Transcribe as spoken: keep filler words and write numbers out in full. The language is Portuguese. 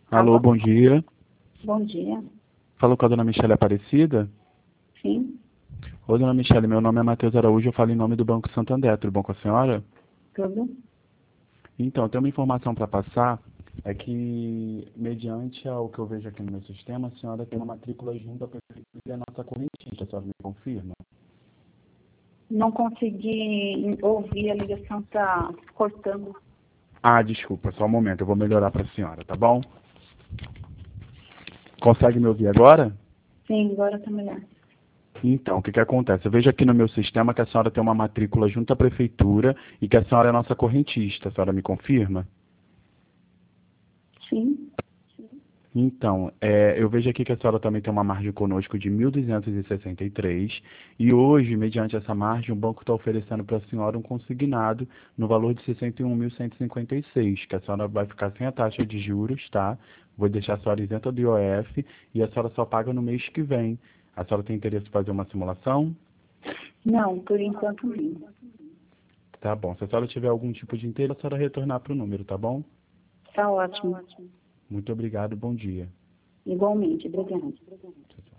Alô, Alô, bom dia. bom dia. Falo com a dona Michele Aparecida. Sim, Oi, dona Michele, meu nome é Matheus Araújo, eu falo em nome do Banco Santander. Tudo bom com a senhora? tudo? Então, eu tenho uma informação para passar, é que, mediante ao que eu vejo aqui no meu sistema, a senhora tem uma matrícula junto à prefeitura e a nossa correntista, a senhora me confirma? Não consegui ouvir, a ligação está cortando. Ah, desculpa, só um momento, eu vou melhorar para a senhora, tá bom? Consegue me ouvir agora? Sim, agora está melhor. Então, o que que acontece? Eu vejo aqui no meu sistema que a senhora tem uma matrícula junto à prefeitura e que a senhora é nossa correntista, a senhora me confirma? Sim, Então, é, eu vejo aqui que a senhora também tem uma margem conosco de mil duzentos e sessenta e três e hoje, mediante essa margem, o banco está oferecendo para a senhora um consignado no valor de sessenta e um mil cento e cinquenta e seis, que a senhora vai ficar sem a taxa de juros, tá? Vou deixar a senhora isenta do I O F e a senhora só paga no mês que vem. A senhora tem interesse em fazer uma simulação? não, por enquanto não. Tá bom. Se a senhora tiver algum tipo de interesse, a senhora retornar para o número, tá bom? Está ótimo. Muito obrigado, bom dia. Igualmente, obrigada. Tchau, tchau.